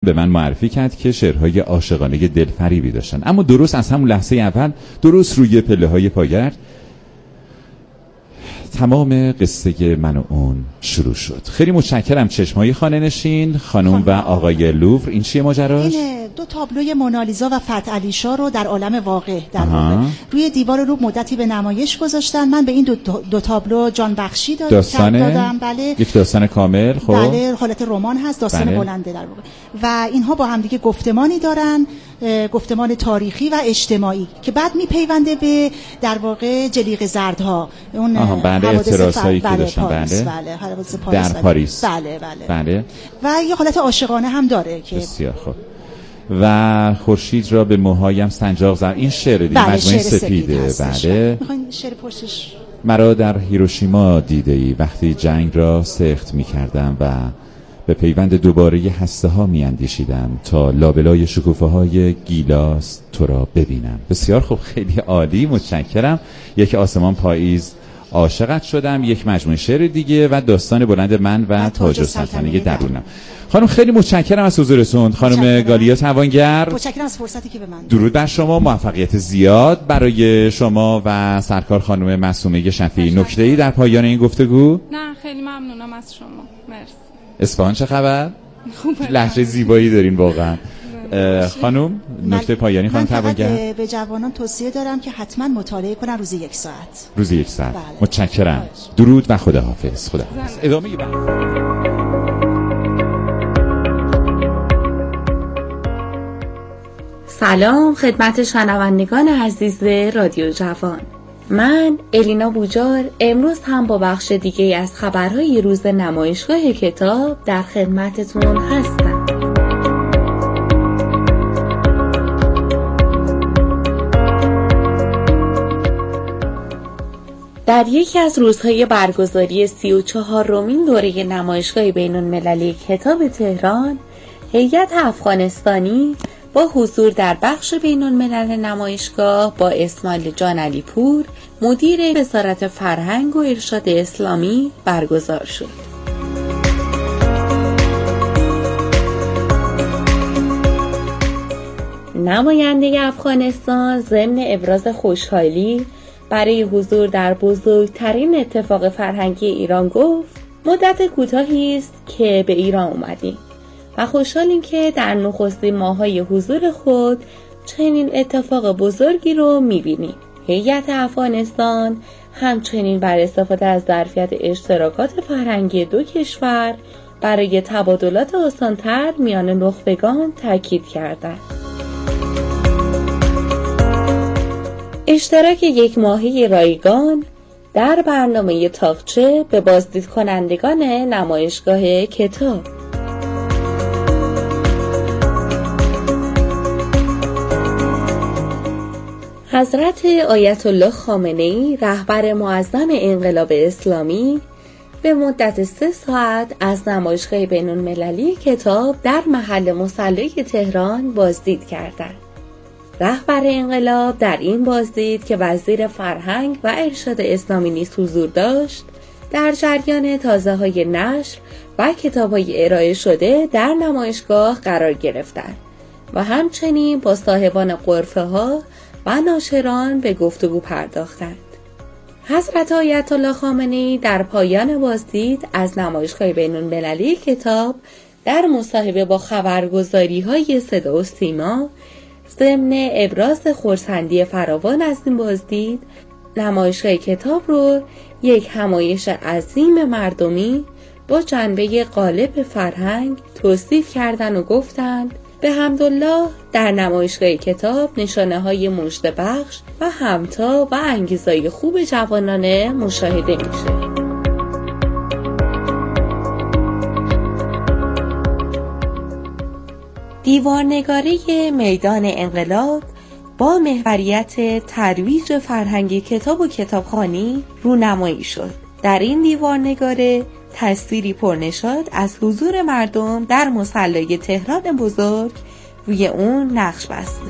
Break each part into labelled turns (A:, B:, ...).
A: به من معرفی کرد که شعرهای عاشقانه دلفریبی داشتن. اما درست از همون لحظه اول، درست روی پله‌های پایگرد، تمام قصه من و اون شروع شد. خیلی متشکرم. چشمای خانه نشین، خانم و آقای لوور، این چیه ماجراش؟
B: این دو تابلوی مونالیزا و فتح علی شاه رو در عالم واقع در واقع روی دیوار رو مدتی به نمایش گذاشتن. من به این دو تابلو جان بخشی دادم. بله،
A: یک داستان کامل. خب
B: بله، حالت رمان هست، داستان بلنده در واقع، و اینها با هم دیگه گفتمانی دارن، گفتمان تاریخی و اجتماعی که بعد میپیونده به در واقع جلیقه زردها، اون
A: اعتراضایی که داشتن. بله، در پاریس.
B: بله. و یه حالت عاشقانه هم داره که
A: بسیار خوب. و خورشید را به موهایم سنجاق زدم. این شعر دیگه، مجموعه سپیده. بله.
B: میخواین شعر پشتش؟
A: مرا در هیروشیما دیده ای وقتی جنگ را سخت میکردم و به پیوند دوباره هسته ها می اندیشیدم تا لابلای شکوفه های گیلاس تو را ببینم. بسیار خوب، خیلی عالی، متشکرم. یک آسمان پاییز عاشقت شدم، یک مجموعه شعر دیگه و داستان بلند من و تاج السلطنه درونم. خانم خیلی متشکرم از حضورتون. خانم گالیا توانگر،
B: متشکرم از فرصتی که به من.
A: درود بر شما، موفقیت زیاد برای شما و سرکار خانم معصومه شفیعی. نکته‌ای در پایان این گفتگو؟
C: نه، خیلی ممنونم از شما. مرسی.
A: اصفهان چه خبر؟ لهجه زیبایی دارین واقعا. خانم نکته پایانی خانم توانگر؟
B: من به جوانان توصیه دارم که حتما مطالعه کنن روزی 1 ساعت.
A: روزی 1 ساعت.
B: بله.
A: متشکرم. درود و خداحافظ. خداحافظ. ادامه
D: سلام خدمت شنوندگان عزیز رادیو جوان. من الینا بوجار امروز هم با بخش دیگه از خبرهای روز نمایشگاه کتاب در خدمتتون هستم. در یکی از روزهای برگزاری 34مین دوره نمایشگاه بین‌المللی کتاب تهران، هیئت افغانستانی با حضور در بخش بین‌الملل نمایشگاه با اسماعیل جان علی پور، مدیر وزارت فرهنگ و ارشاد اسلامی برگزار شد. نماینده افغانستان ضمن ابراز خوشحالی برای حضور در بزرگترین اتفاق فرهنگی ایران گفت: مدت کوتاهی است که به ایران اومدیم و خوشحالیم که در نخستین ماه‌های حضور خود چنین اتفاق بزرگی رو می‌بینیم. هیئت افغانستان همچنین بر استفاده از ظرفیت اشتراکات فرهنگی دو کشور برای تبادلات آسان‌تر میان نخبگان تاکید کردند. اشتراک یک ماهه رایگان در برنامه تاقچه به بازدید کنندگان نمایشگاه کتاب. حضرت آیت الله خامنه‌ای رهبر معظم انقلاب اسلامی به مدت 3 ساعت از نمایشگاه بین‌المللی کتاب در محل مصلی تهران بازدید کردند. رهبر انقلاب در این بازدید که وزیر فرهنگ و ارشاد اسلامی نیز حضور داشت، در جریان تازه‌های نشر و کتاب‌های ارائه شده در نمایشگاه قرار گرفتند و همچنین با صاحبان غرفه‌ها و ناشران به گفتگو پرداختند. حضرت آیت الله خامنه‌ای در پایان بازدید از نمایشگاه بین‌المللی کتاب در مصاحبه با خبرگزاری‌های صدا و سیما ضمن ابراز خرسندی فراوان از این بازدید، نمایشگاه کتاب رو یک همایش عظیم مردمی با جنبه غالب فرهنگ توصیف کردند و گفتند: به حمدالله در نمایشگاه کتاب نشانه‌های مژده‌بخش و همتا و انگیزه‌های خوب جوانانه مشاهده میشه. دیوارنگاری میدان انقلاب با محوریت ترویج فرهنگ کتاب و کتابخوانی رونمایی شد. در این دیوارنگاره تصویری پرنشاط از حضور مردم در مصلی تهران بزرگ روی اون نقش بسته.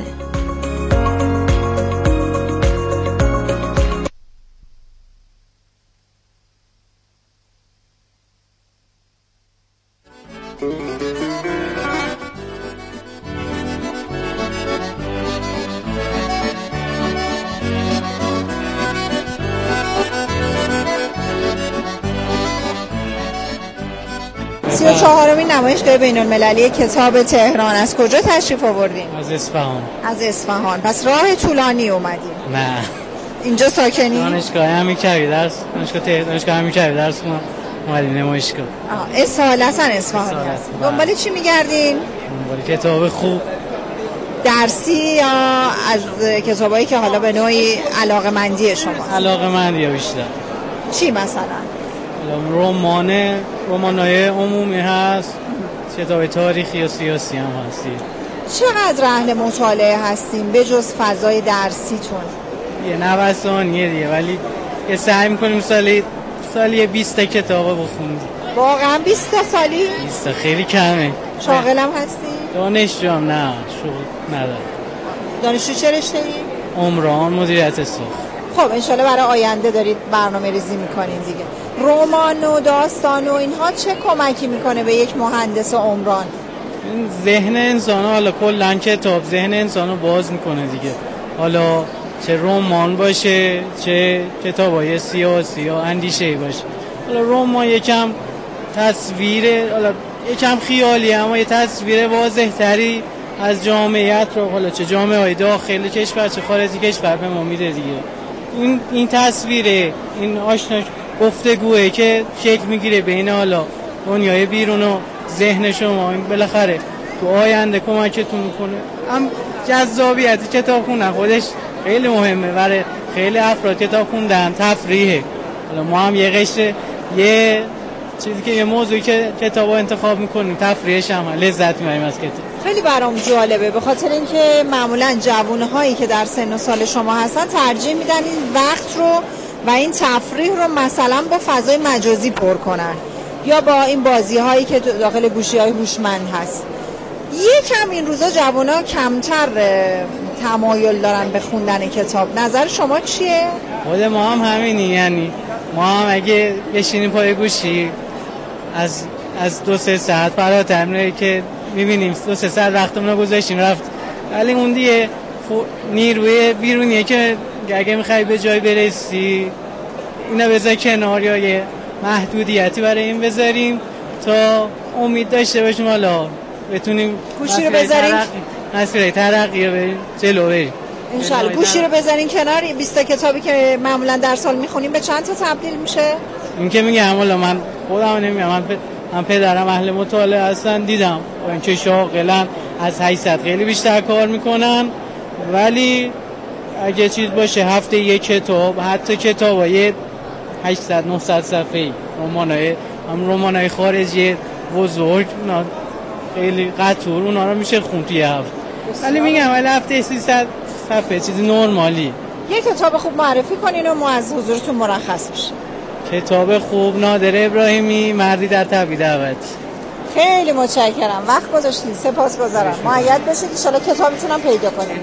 E: 34مین نمایشگاه بین‌المللی کتاب تهران. از کجا تشریف آوردین؟
F: از اصفهان.
E: از اصفهان. پس راه طولانی اومدین؟
F: نه.
E: اینجا ساکنی؟
F: دانشگاه امیرکبیر درس اومدیم نمایشگاه.
E: اصالتا اصفهانی هست. دنبال چی میگردین؟
F: دنبال کتاب خوب
E: درسی یا از کتابایی که حالا به نوعی علاقه‌مندی شما؟
F: علاقه‌مندی بیشتر.
E: چی مثلا؟
F: رمان‌های عمومی هست، کتاب تاریخی و سیاسی هم هستی.
E: چقدر اهل مطالعه هستیم به جز فضای درسیتون؟
F: یه نوسانیه دیگه، ولی یه سعی می‌کنیم سالی 20 کتاب بخونیم.
E: واقعا 20 سالی؟
F: 20 خیلی کمه.
E: شاغلم هستی؟
F: دانشجو هم نه، شغل ندارم.
E: دانشجو چه رشته‌ای؟
F: عمران، مدیریت ساخت.
E: خب انشالله برای آینده دارید برنامه ریزی میکنین دیگه. رمان و داستان و اینها چه کمکی میکنه به یک مهندس عمران؟
F: این ذهن انسان حالا کلا کتاب ذهن انسانو باز میکنه دیگه. حالا چه رمان باشه چه کتابای سیاسی یا اندیشه‌ای باشه. حالا رمان یکم تصویر، حالا یکم خیالی اما یه تصویر واضح تری از جامعیت رو، حالا چه جامعه های داخل کشور چه خارج کشور به ما میده دیگه. این تصویره، این آشنا گفتگوئه که شکل میگیره بین حالا دنیای بیرون و ذهن شما. این بالاخره تو آینده کمکتون میکنه. هم جذابیت کتاب خوندن خودش خیلی مهمه برای خیلی افراد. کتاب خوندن تفریحه. حالا ما هم یه قشر یه چیزی که یه موضوعی که کتابو انتخاب میکنیم تفریحش هم لذت میبریم از کتاب.
E: خیلی برام جالبه به خاطر اینکه معمولا جوانهایی که در سن و سال شما هستن ترجیح میدن این وقت رو و این تفریح رو مثلا با فضای مجازی پر کنن یا با این بازی هایی که داخل گوشی های هوشمند هست. یکم این روزا جوانها کمتر تمایل دارن به خوندن کتاب. نظر شما چیه؟
F: خود ما هم همینی، یعنی ما هم اگه بشینیم پای گوشی از 2-3 ساعت فراتر میره که میبینیم 2-3 ساعت وقتمون رو گذاشتیم رفت. ولی اون دیگه نیروی بیرونیه که اگه میخوای به جای برسی اینا بذار کنار یا یه محدودیتی برای این بذاریم تا امید داشته باشیم حالا بتونیم
E: گوشی رو بذاریم
F: مسیر ترقی رو بریم جلو بریم
E: انشالله. گوشی رو بذارین کنار. 20 کتابی که معمولا در سال میخونیم به چند تا تبدیل میشه؟
F: این که میگم حالا من خودم نمیگم، من پدرم اهل مطالعه هستن، دیدم اینکه شاغلن از 800 خیلی بیشتر کار میکنن، ولی اگه چیز باشه هفته یک کتاب، حتی کتابای 800-900 صفحه‌ای، رمانای خارجی بزرگ خیلی قطور اونا رو میشه خوند توی هفته. ولی میگم ولی هفته 300 صفحه چیزی نرمالی.
E: یه کتاب خوب معرفی کنین و ما از حضورتون مرخص بشیم.
F: کتاب خوب نادر ابراهیمی، مردی در طبیع دعوت.
E: خیلی متشکرم وقت گذاشتید، سپاسگزارم. مؤید بشید ان شاءالله کتابتون هم پیدا کنیم.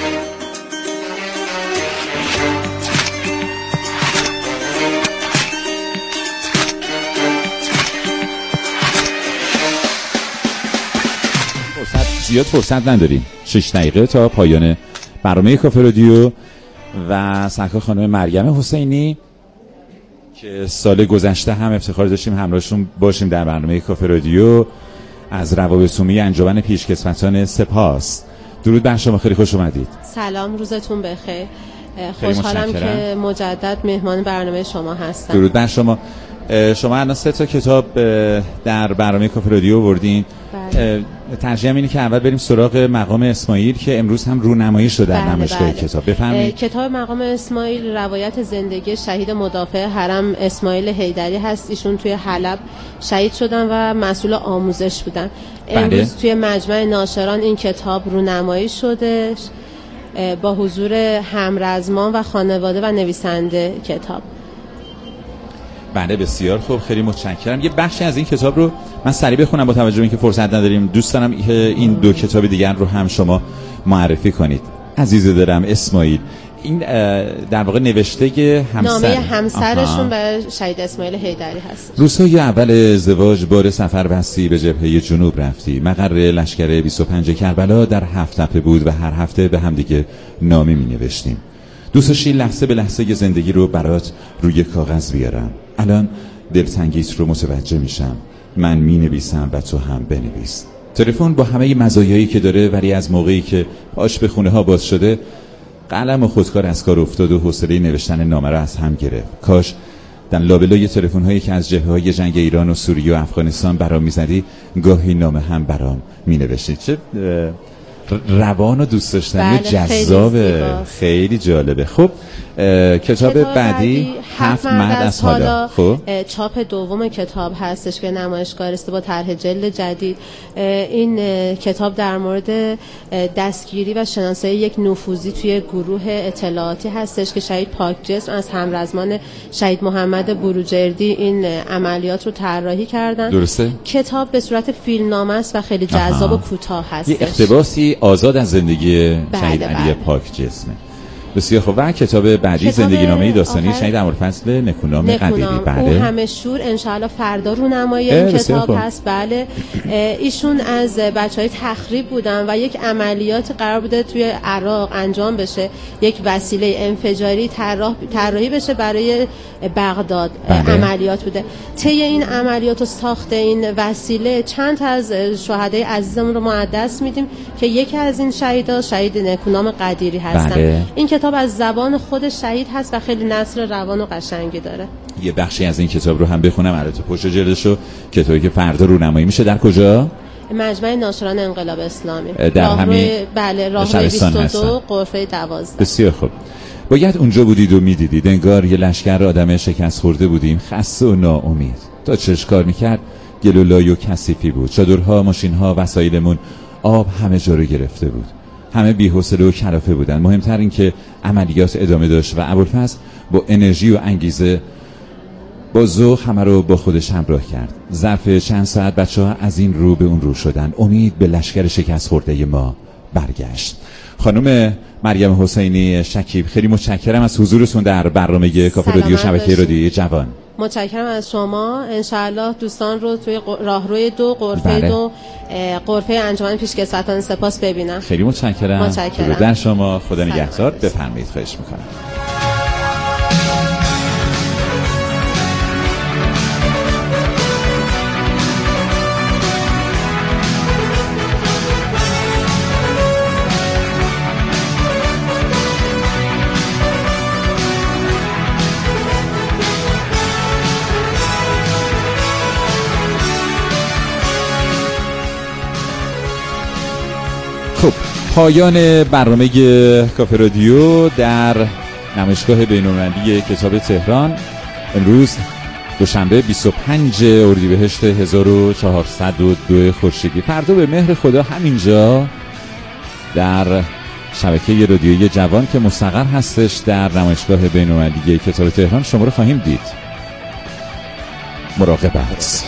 A: زیاد فرصت نداریم. 6 دقیقه تا پایان برنامه کافه رادیو و سرکار خانم مریم حسینی که سال گذشته هم افتخار داشتیم همراهشون باشیم در برنامه کافه رادیو از روابط عمومی انجمن پیشکسوتان سپاس. درود بر شما، خیلی خوش اومدید.
G: سلام، روزتون بخیر. خوشحالم که مجدد مهمان برنامه شما هستم.
A: درود بر شما. شما الان 3 تا کتاب در برنامه کافه رادیو آوردین. ترجیحم اینه که اول بریم سراغ مقام اسماعیل که امروز هم رونمایی شده در نمایشگاه کتاب. بفرمایید.
G: کتاب مقام اسماعیل روایت زندگی شهید مدافع حرم اسماعیل حیدری هست. ایشون توی حلب شهید شدن و مسئول آموزش بودن. امروز توی مجمع ناشران این کتاب رونمایی شده با حضور همرزمان و خانواده و نویسنده کتاب.
A: بله بسیار خوب، خیلی متشکرم. یه بخشی از این کتاب رو من سریع بخونم با توجه به اینکه فرصت نداریم. دوست دارم این 2 کتاب دیگر رو هم شما معرفی کنید. عزیز دلم اسماعیل، این در واقع نوشته
G: نامه همسرشون به شهید اسماعیل حیدری هست.
A: روزهای اول ازدواج بار سفر بستی به جبهه جنوب رفتی. مقر لشکر 25 کربلا در 7 تپه بود و هر هفته به هم دیگه نامه می نوشتیم. دوست داشتی لحظه به لحظه زندگی رو برات روی کاغذ بیارم. الان دلتنگیت رو متوجه میشم. من می نویسم و تو هم بنویس. تلفن با همه مزایایی که داره، ولی از موقعی که پاش به خونه ها باز شده قلم و خودکار از کار افتاد و حوصله نوشتن نامه را از هم گرفت. کاش در لابلای تلفن هایی که از جبهه‌های جنگ ایران و سوریه و افغانستان برام می‌زدی گاهی نامه هم برام می‌نوشتی. چه روان و دوست داشتنی و جذاب، خیلی جالبه. خب کتاب بعدی 7 مرد از حالا. خب
G: چاپ دوم کتاب هستش که نمایشگاه رسیده با طرح جلد جدید. این کتاب در مورد دستگیری و شناسایی یک نفوذی توی گروه اطلاعاتی هستش که شهید پاکجسم از همرزمان شهید محمد بروجردی این عملیات رو طراحی کردن.
A: درسته؟
G: کتاب به صورت فیلمنامه است و خیلی جذاب و کوتاه هستش.
A: یه اقتباسی آزاد از زندگی شهید علی پاکجسمه. بسیار خوب. و کتاب بعدی زندگی نامه داستانی شهید ابوالفضل نکونام قدیری. بله.
G: او همه شور انشاءالله فردا رونمایی این کتاب هست. بله. ایشون از بچهای تخریب بودن و یک عملیات قرار بوده توی عراق انجام بشه، یک وسیله انفجاری طراحی بشه برای بغداد. بله. عملیات بوده. طی این عملیات و ساخت این وسیله چند تا از شهدای عزیزمون رو ما از دست میدیم که یکی از این شهیدا شهید نکونام قدیری هستن.
A: بله.
G: این کتاب از زبان خود شهید هست و خیلی نثر روان و قشنگی داره.
A: یه بخشی از این کتاب رو هم بخونم. البته پشت جلدشو کتابی که فردا رونمایی میشه در کجا؟
G: مجمع ناشران انقلاب اسلامی
A: در همین
G: بله راهروی 22 غرفه 12.
A: بسیار خوب. باید اونجا بودید و میدیدید انگار یه لشکر آدم شکست خورده بودیم، خسته و ناامید. تا چش کار میکرد گل و لای و کثیفی بود. چادرها، ماشینها، وسایلمون، آب همه جا رو گرفته بود. همه بی‌حوصله و کلافه بودن. مهمتر این که عملیات ادامه داشت و ابوالفضل با انرژی و انگیزه با ذوق همه رو با خودش همراه کرد. ظرف چند ساعت بچه‌ها از این رو به اون رو شدن. امید به لشکر شکست خورده ما برگشت. خانم مریم حسینی شکیب، خیلی متشکرم از حضورتون در برنامه کافه رادیو شبکه رادیوی جوان.
G: متشکرم از شما. انشاءالله دوستان رو توی راهروی 2 غرفه 2 غرفه انجمن پیشکسوتان سپاس ببینم.
A: خیلی متشکرم. در شما. خدا نگهدار. بفرمایید. خواهش میکنم. خب پایان برنامه کافه رادیو در نمایشگاه بین‌المللی کتاب تهران. امروز دوشنبه 25 اردیبهشت 1402 خورشیدی. فردا به مهر خدا همینجا در شبکه رادیویی جوان که مستقر هستش در نمایشگاه بین‌المللی کتاب تهران شما رو خواهیم دید. مراقبت.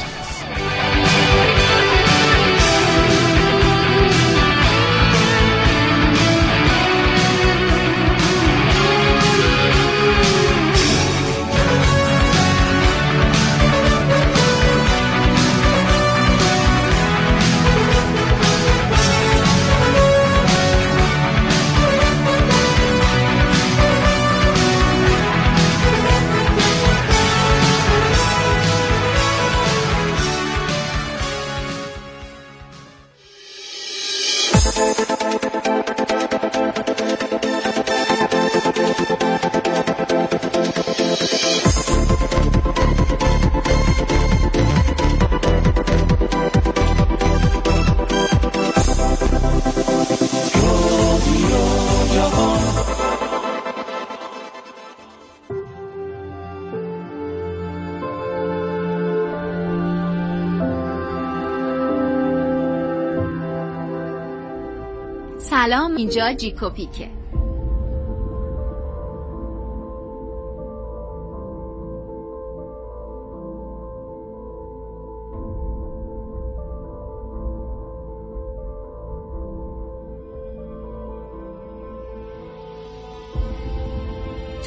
H: سلام، اینجا جیکوپیکه.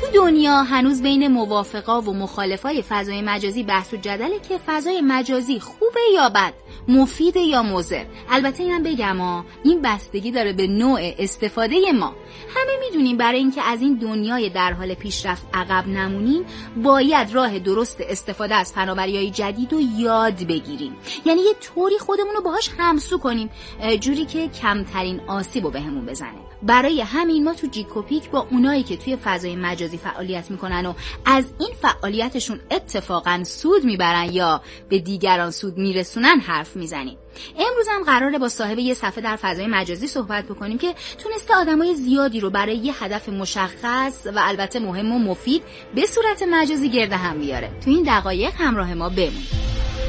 H: تو دنیا هنوز بین موافقا و مخالفای فضای مجازی بحث و جدله که فضای مجازی خوبه یا بد، مفیده یا مضر. البته اینم بگم این بستگی داره به نوع استفاده ما. همه میدونیم برای اینکه از این دنیای در حال پیشرفت عقب نمونیم باید راه درست استفاده از فناوری‌های جدید رو یاد بگیریم، یعنی یه طوری خودمون رو باهاش همسو کنیم جوری که کمترین آسیب رو بهمون بزنه. برای همین ما تو جیکوپیک با اونایی که توی فضای مجازی فعالیت میکنن و از این فعالیتشون اتفاقا سود میبرن یا به دیگران سود میرسونن حرف میزنیم. امروز هم قراره با صاحب یه صفحه در فضای مجازی صحبت بکنیم که تونسته آدمای زیادی رو برای یه هدف مشخص و البته مهم و مفید به صورت مجازی گرد هم بیاره. تو این دقایق همراه ما بمونید.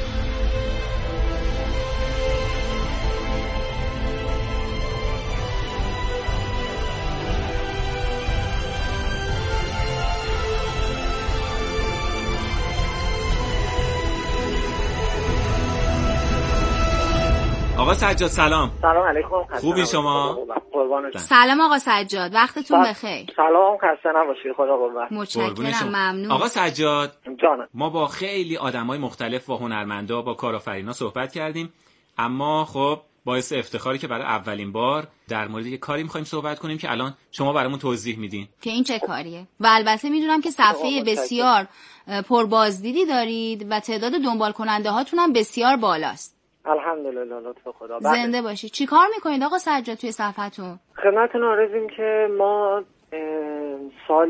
I: آقا سجاد سلام.
J: سلام علیکم.
I: خوبی شما؟
J: قربانتون.
H: سلام آقا سجاد، وقتتون بخیر.
J: سلام، خسته نباشید. خدا قوت.
H: متشکرم، ممنون.
I: آقا سجاد
J: جانم،
I: ما با خیلی آدمای مختلف و هنرمندا با کارآفرینا صحبت کردیم، اما خب باعث افتخاری که برای اولین بار در مورد یه کاری می‌خوایم صحبت کنیم که الان شما برامون توضیح میدین
H: که این چه کاریه. و البته میدونم که صفحه بسیار پربازدیدی دارید و تعداد دنبال کننده هاتون هم بسیار بالاست.
J: الحمدلله، لطف خدا.
H: زنده باشید. چی کار میکنید آقا سجاد توی صفحتون؟
J: خدمتتون عرضیم که ما سال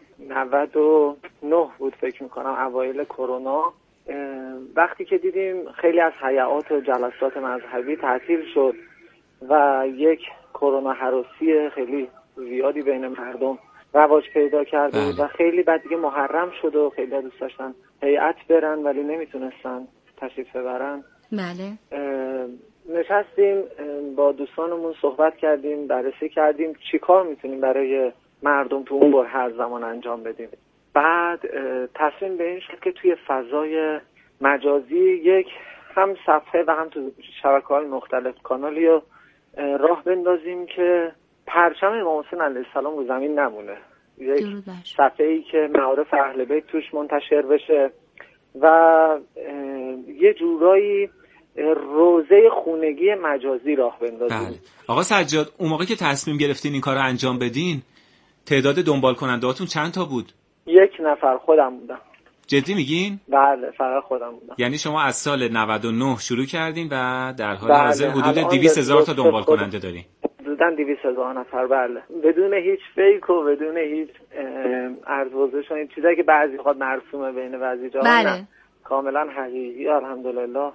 J: 99 بود فکر میکنم، اوایل کرونا، وقتی که دیدیم خیلی از هیئات و جلسات مذهبی تعطیل شد و یک کرونا هراسی خیلی زیادی بین مردم رواج پیدا کرده بود و خیلی بعد دیگه محرم شد و خیلی دوست داشتن هیئت برن ولی نمیتونستن تشریف ببرن.
H: بله.
J: نشستیم با دوستانمون صحبت کردیم، بررسی کردیم چی کار میتونیم برای مردم تو اون هر زمان انجام بدیم. بعد تصمیم به این شد که توی فضای مجازی یک هم صفحه و هم تو شبکه‌های مختلف کانالی رو راه بندازیم که پرچم امام حسین علیه السلام رو زمین نمونه. یک صفحه‌ای که معارف اهل بیت توش منتشر بشه و یه جورایی روزه خونگی مجازی راه بندازیم.
I: بله. آقا سجاد اون موقع که تصمیم گرفتین این کار رو انجام بدین تعداد دنبال کننده هاتون چند تا بود؟
J: 1 نفر خودم بودم.
I: جدی میگین؟
J: بله فقط خودم بودم.
I: یعنی شما از سال 99 شروع کردین و در حال حاضر حدود 200,000 تا دنبال کننده دارین؟
J: حدوداً 200,000 نفر. بله، بدون هیچ فیک و بدون هیچ ارزوازش و این چیزایی که بعضی خود مرسومه بین بعضی جاها.
H: بله.
J: کاملا حقیقی. الحمدلله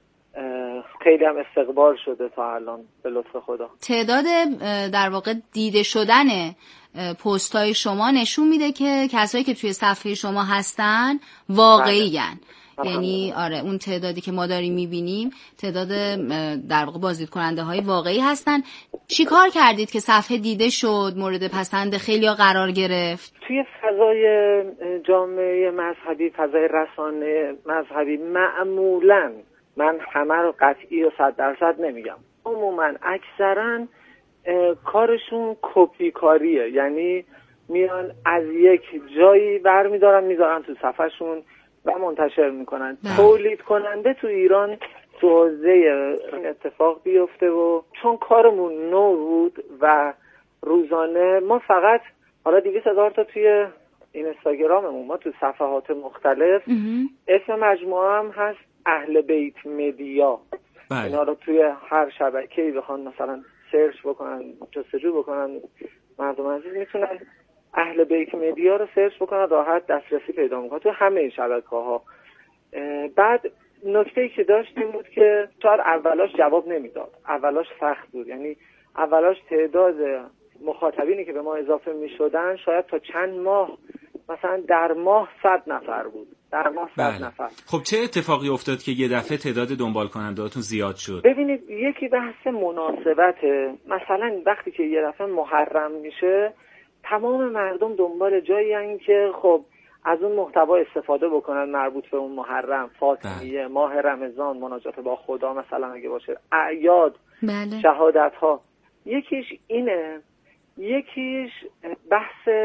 J: خیلی هم استقبال شده تا الان به لطف خدا.
H: تعداد در واقع دیده شدن پست‌های شما نشون میده که کسایی که توی صفحه شما هستن واقعی‌ان. یعنی آره اون تعدادی که ما داریم میبینیم تعداد در واقع بازدید کننده های واقعی هستن. چی کار کردید که صفحه دیده شد، مورد پسند خیلی‌ها قرار گرفت؟
J: توی فضای جامعه مذهبی، فضای رسانه مذهبی، معمولاً من همه رو قطعی و 100% نمیگم، عموماً اکثراً کارشون کپی کاریه. یعنی میان از یک جایی برمیدارن میذارن تو صفحهشون و منتشر میکنن. تولید کننده تو ایران تو حوزه این اتفاق بیفته و چون کارمون نو بود و روزانه ما فقط حالا 200,000 تا توی اینستاگراممون، ما تو صفحات مختلف اسم مجموعه هم هست اهل بیت مدیا. اینا رو توی هر شبکه‌ای بخوان مثلا سرچ بکنن، جستجو بکنن، مردم عزیز میتونن اهل بیت مدیا رو سرچ بکنن، راحت دسترسی پیدا میکنن تو همه شبکه‌ها. بعد نکته‌ای که داشتیم بود که شاید اولاش جواب نمیداد، اولاش سخت بود. یعنی اولاش تعداد مخاطبینی که به ما اضافه میشدن شاید تا چند ماه، مثلا در ماه 100 نفر بود، در ماه 100 نفر.
I: خب چه اتفاقی افتاد که یه دفعه تعداد دنبال کننده‌هاتون زیاد شد؟
J: ببینید یکی بحث مناسبته. مثلا وقتی که یه دفعه محرم میشه تمام مردم دنبال جایی هستن که خب از اون محتوا استفاده بکنن مربوط به اون محرم، فاطمیه، ماه رمضان، مناجات با خدا مثلا اگه باشه، اعیاد، شهادت ها. یکیش اینه، یکیش بحث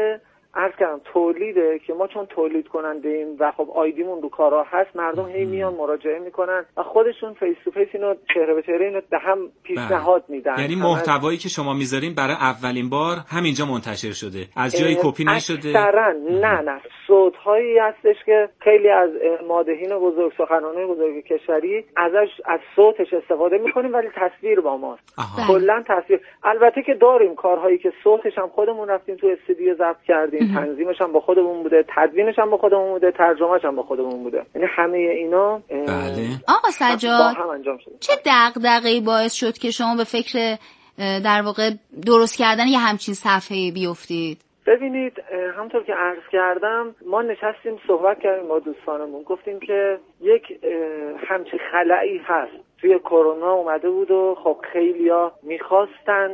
J: عرض کردم تولیده که ما چون تولید کننده ایم و خب آیدیمون رو کارا هست، مردم هی میان مراجعه میکنن و خودشون فیس تو فیس اینو چهره به چهره اینو به هم پیشنهاد میدن.
I: یعنی محتوایی که شما میذارین برای اولین بار همینجا منتشر شده، از جایی کپی نشده؟
J: نه صوت‌هایی هستش که خیلی از مادحین بزرگ، سخنرانای بزرگ کشوری از صوتش استفاده میکنیم ولی تصویر با ماست. کلا تصویر. البته که داریم کارهایی که صوتش هم خودمون رفتیم تو استودیو ضبط کردیم، تنظیمش هم با خودمون بوده، تدوینش هم با خودمون بوده، ترجمهش هم با خودمون بوده. یعنی همه اینا
I: بله.
H: آقا سجاد چه دغدغه‌ای باعث شد که شما به فکر در واقع درست کردن یه همچین صفحه‌ای بیفتید؟
J: ببینید همونطور که عرض کردم ما نشستیم صحبت کردیم با دوستانمون، گفتیم که یک همچین خلایی هست توی کرونا اومده بود و خب خیلیا میخواستن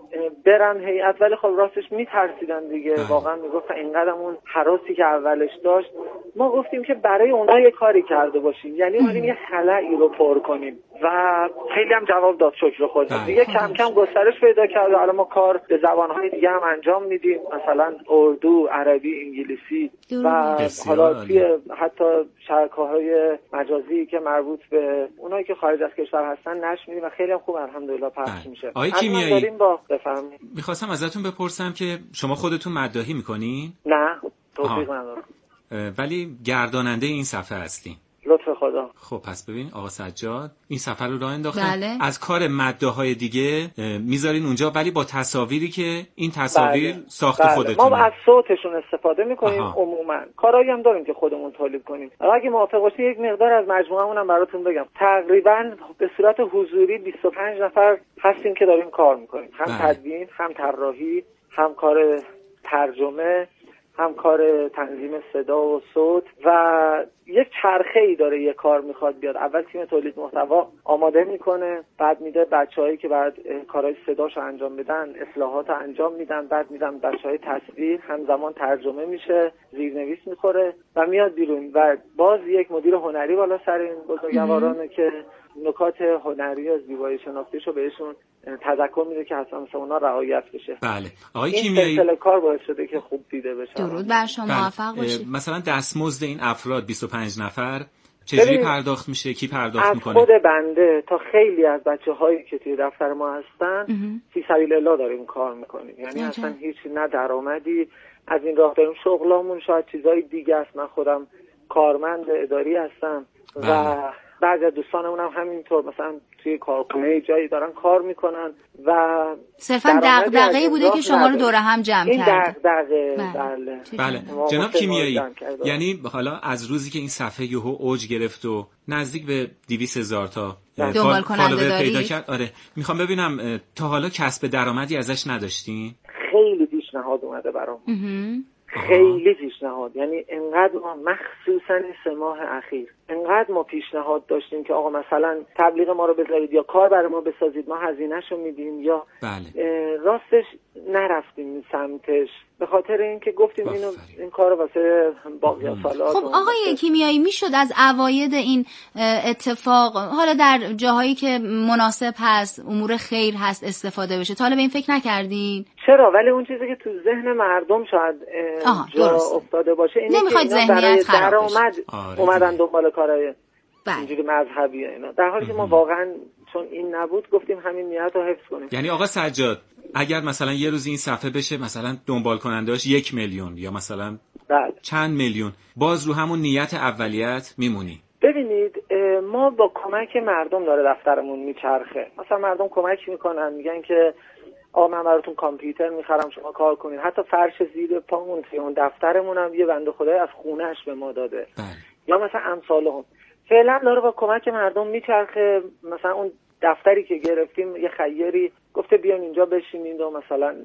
J: برن هیئت ولی خب راستش میترسیدن دیگه، واقعا میگفتن اینقدر اون هراسی که اولش داشت. ما گفتیم که برای اونا یه کاری کرده باشیم، یعنی اومدیم یه خلایی رو پر کنیم و خیلی هم جواب داد شکر خدا دیگه. کم کم گسترش پیدا کرد و الان ما کار به زبانهای دیگه هم انجام میدیم، مثلا اردو، عربی، انگلیسی و حالا توی حتی شبکه‌های مجازی که مربوط به اونایی که خارج از کشور هستن نشر میدیم و خیلی هم خوب الحمدلله پخش میشه.
I: آقای کیمیایی میخواستم ازتون بپرسم که شما خودتون مداحی میکنین؟
J: نه توفیق ندارم
I: ولی گرداننده این صفحه هستین.
J: لطف خدا.
I: خب پس ببین آقا سجاد این سفر رو راه انداختن.
H: بله.
I: از کار مداح‌های دیگه میذارین اونجا ولی با تصاویری که این تصاویر ساخت خودتونه.
J: ما از صوتشون استفاده میکنیم. عموما کارهایی هم داریم که خودمون تولید کنیم. اگه موافق باشید یک مقدار از مجموعه‌مون هم براتون بگم. تقریبا به صورت حضوری 25 نفر هستیم که داریم کار میکنیم. هم تدوین، هم طراحی، هم کار ترجمه، هم کار تنظیم صدا و صوت و یک چرخه‌ای داره. یه کار میخواد بیاد، اول تیم تولید محتوا آماده میکنه، بعد میده بچه‌هایی که بعد کارهای صداشو انجام بدن اصلاحات انجام میدن، بعد میدن بچه‌های تصویر، همزمان ترجمه میشه، زیرنویس میخوره و میاد بیرون و باز یک مدیر هنری بالا سر این بزرگوارانه که نکات هنری و زیبایی شناختیشو بهشون تذکر میده که حتما مثلا اونا رعایت بشه.
I: بله. آقای کیمیایی
J: این سلسله کار باعث شده که خوب دیده بشه.
H: درود بر شما، موفق باشید.
I: مثلا دستمزد این افراد 25 نفر چجوری پرداخت میشه؟ کی پرداخت میکنه؟
J: از خود بنده تا خیلی از بچه‌هایی که توی دفتر ما هستن فی سبیل الله داریم کار میکنیم، یعنی اصلا هیچ نه درآمدی از این راه داریم. شغلامون شاید چیزای دیگه است، من خودم کارمند اداری هستم و بعضی از دوستانمون هم همینطور مثلا توی کارخونه جایی دارن کار میکنن و
H: صرفا دغدغه‌ای بوده که شما رو دور هم جمع کرده.
J: این دغدغه.
I: بله. جناب کیمیایی، یعنی حالا از روزی که این صفحه یهو اوج گرفت و نزدیک به 200,000 تا
H: دنبال کننده
I: پیدا کرد، آره میخوام ببینم تا حالا کسب درآمدی ازش نداشتین؟
J: خیلی پیشنهاد اومده برام. خیلی پیشنهاد، یعنی انقدر ما مخصوصا 3 ماه اخیر انقدر ما پیشنهاد داشتیم که آقا مثلا تبلیغ ما رو بذارید یا کار برای ما بسازید، ما هزینه‌شو میدیم یا راستش نرفتیم سمتش به خاطر اینکه گفتیم این کارو واسه باقی سال‌ها.
H: خب آقای کیمیایی میشد از عواید این اتفاق حالا در جاهایی که مناسب هست، امور خیر هست استفاده بشه؟ تا حالا به این فکر نکردین؟
J: چرا؟ ولی اون چیزی که تو ذهن مردم شاید جا افتاده باشه اینه
H: نمیخواید
J: که
H: ذهنیت خراب بشه.
J: اومدن دنبال کارهای اینجوری مذهبی اینا، در حالی که ما واقعا چون این نبود گفتیم همین نیت رو حفظ کنیم.
I: یعنی آقا سجاد اگر مثلا یه روز این صفحه بشه مثلا دنبال کنندهاش 1 میلیون یا مثلا چند میلیون، باز رو همون نیت اولیت میمونی؟
J: ببینید ما با کمک مردم داره دفترمون میچرخه. مثلا مردم کمک میکنن، میگن که آقا من براتون کامپیوتر میخرم شما کار کنین. حتی فرش زیر پامون توی اون دفترمون هم یه بنده خدای از خونه‌اش به ما داده. یا مثلا امثالهم. فعلا داره با کمک مردم میچرخه. مثلا اون دفتری که گرفتیم یه خیری گفته بیان اینجا بشینید و مثلا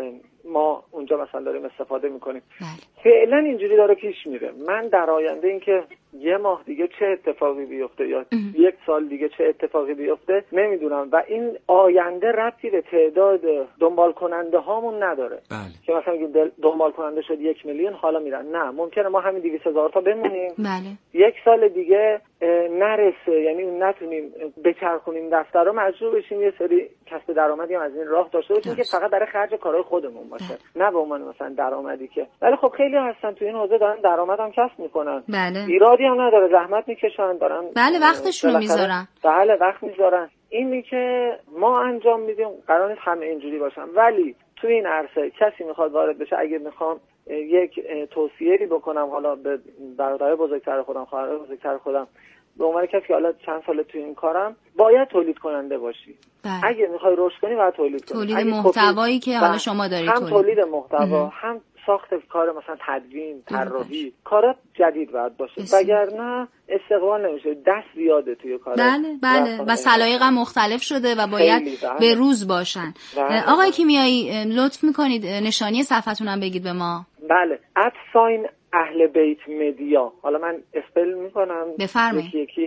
J: ما اونجا مثلا داریم استفاده میکنیم. فعلا اینجوری داره پیش میره. من در آینده این که 1 ماه دیگه چه اتفاقی بیفته یا 1 سال دیگه چه اتفاقی بیفته نمیدونم و این آینده ربطی به تعداد دنبال کننده هامون نداره. که مثلا دنبال کننده شد 1 میلیون حالا میرن، نه، ممکنه ما همین 200,000 تا بمونیم. 1 سال دیگه نرسه، یعنی نتونیم بچرخونیم دفتر رو، مجبور بشیم یه سری کسب درآمدی هم از این راه داشته باشیم که فقط برای خرج کارهای خودمون باشه، نه به عنوان مثلا درآمدی که. ولی خب خیلی هستن تو این حوزه دارن درآمد هم کسب میکنن.
H: بله.
J: ایرادی هم نداره، زحمت میکشن، دارن
H: بله وقتشون رو میذارن.
J: بله وقت میذارن. اینی که ما انجام میدیم قرار نیست همه اینجوری باشن، ولی تو این عرصه کسی میخواد وارد بشه، اگه میخوام یک توصیه‌ای بکنم حالا به برادرای بزرگتر خودم، خواهرای بزرگتر خودم، به عنوان کسی که حالا چند سال تو این کارم، باید تولید کننده باشی. اگه میخوای رشد کنی باید تولید کنی.
H: تولید محتوایی که حالا شما دارید،
J: هم تولید محتوا، هم ساخت کار مثلا تدوین، طراحی، کارات جدید باید باشه، وگرنه استقبال نمیشه. دست زیاده توی کار.
H: بله و سلایق هم مختلف شده و باید به روز باشن. آقای کیمیایی لطف میکنید نشانی صفحتون هم بگید به ما.
J: بله @ اهل بیت مدیا. حالا من اسپل میکنم
H: بفرمایید.
J: یکی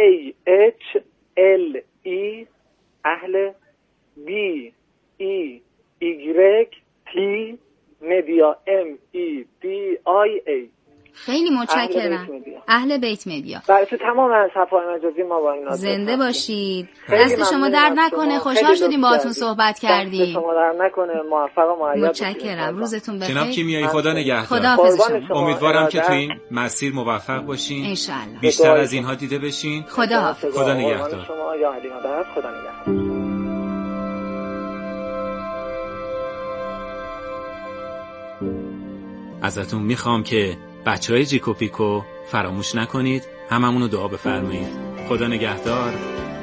J: AHLE اهل BEYT مدیا MEDIA.
H: خیلی متشکرم. اهل بیت مدیا.
J: بله تو تمام صفحه‌های مجازی ما با اینا
H: زنده باشید. دست شما درد نکنه. خوشحال شدیم باهاتون صحبت کردیم.
J: دست شما درد نکنه. موفق و مؤید باشید.
H: متشکرم. روزتون بخیر.
I: جناب کیمیایی خدا نگهدار.
H: خداحافظ.
I: امیدوارم که تو این مسیر موفق باشین.
H: ان شاءالله.
I: بیشتر از اینها دیده بشین.
H: خداحافظ.
I: خدا نگهدار.
J: شما یا علی مدد. خدا نگهدار.
I: ازتون میخوام که بچهای جیکو پیکو فراموش نکنید، هممونو دعا بفرمایید. خدا نگهدار.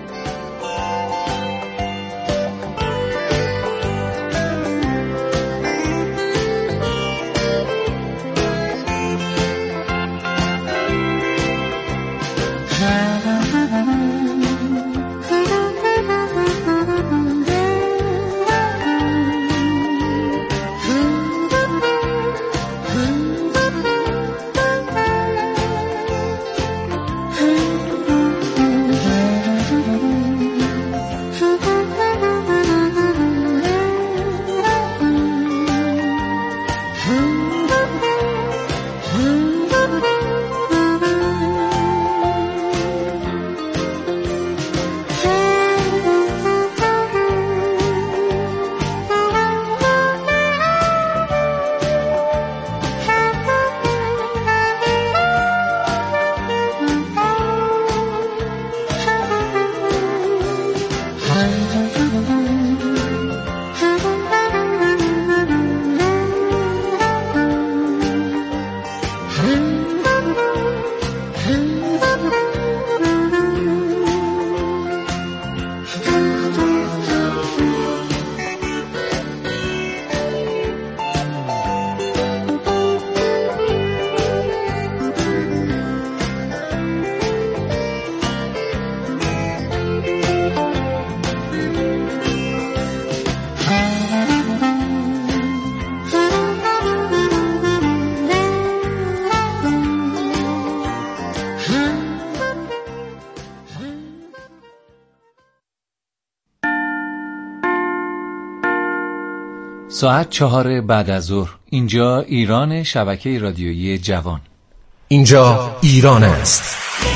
K: ساعت 4 بعد از ظهر. اینجا ایران، شبکه رادیویی جوان.
L: اینجا ایران است.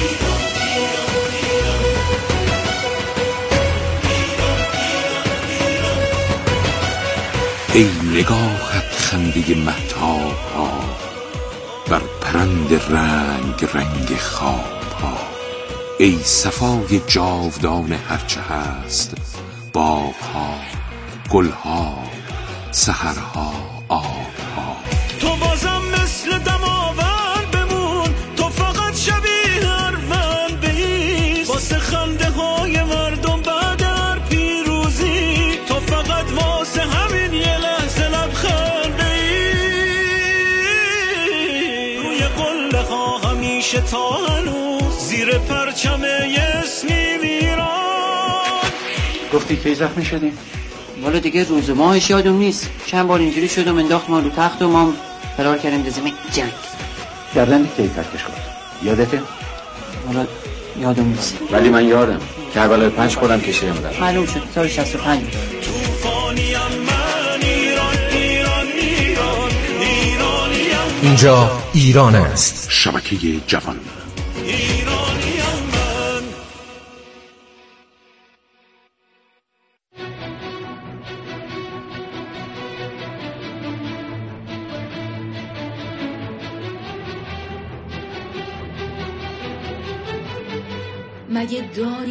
M: ای نگاهت خنده مهتاب ها، بر پرند رنگ رنگ خواب ها. ای صفای جاودان هرچه هست، باغ ها، گل ها، سحرها، آبها.
N: تو بازم مثل دماوند بمون، تو فقط شبیه اروند بایست، واسه خنده های مردم بعد هر پیروزی، تو فقط واسه همین یه لحظه لبخند بایست. روی قله ها همیشه تا هنوز زیر پرچم اسمی میران.
O: گفتی کی زخمی شدیم؟ والا دیگه روز ماهش یادم نیست، چند بار اینجوری شدم انداخت ما رو تخت و ما فرار کردیم به زمین جنگ.
P: گردن کی ترکش کرد؟ یادته؟
O: والا یادم نیست،
P: ولی من یادم کربلای 5 خودم کشیده بودم.
O: معلوم شد سال 65.
L: اینجا ایران است.
M: شبکه جوان.
H: مگه داری